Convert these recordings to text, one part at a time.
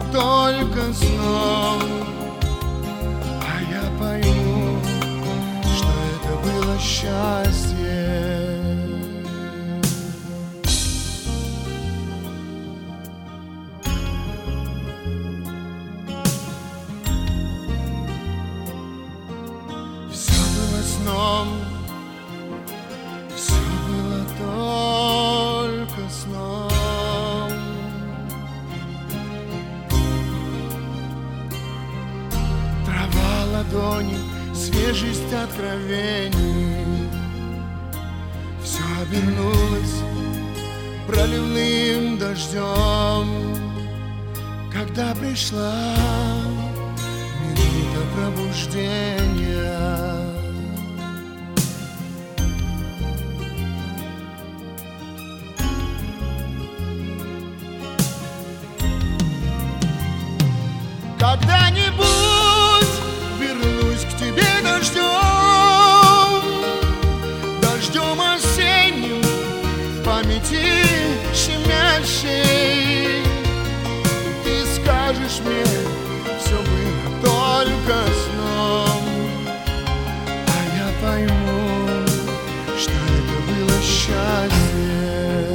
только сном. А я пойму, что это было счастье. Все было сном, все было только сном. Трава, ладони, свежесть откровений. Все обернулось проливным дождем, когда пришла минута пробуждения. Когда-нибудь вернусь к тебе дождем, дождем осенним, в памяти щемящей. Ты скажешь мне, все было только сном, а я пойму, что это было счастье.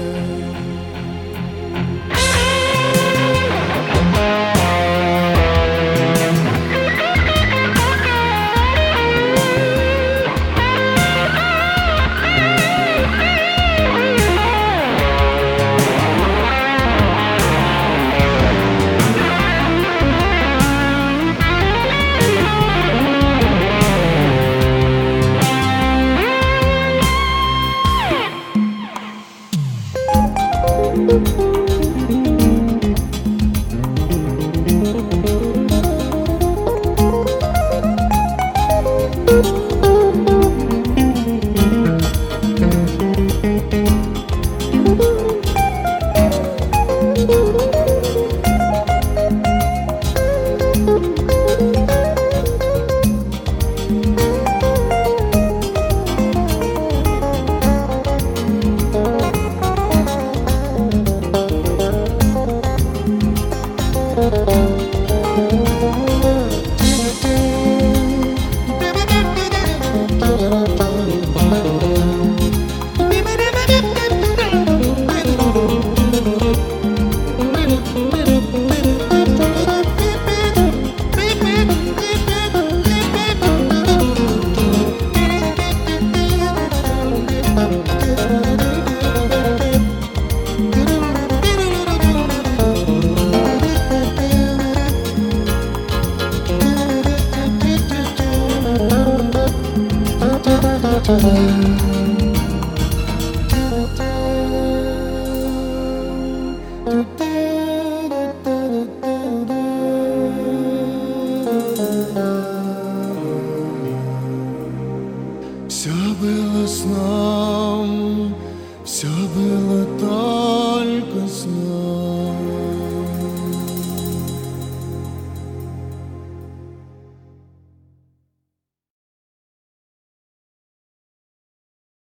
Все было сном, все было только сном.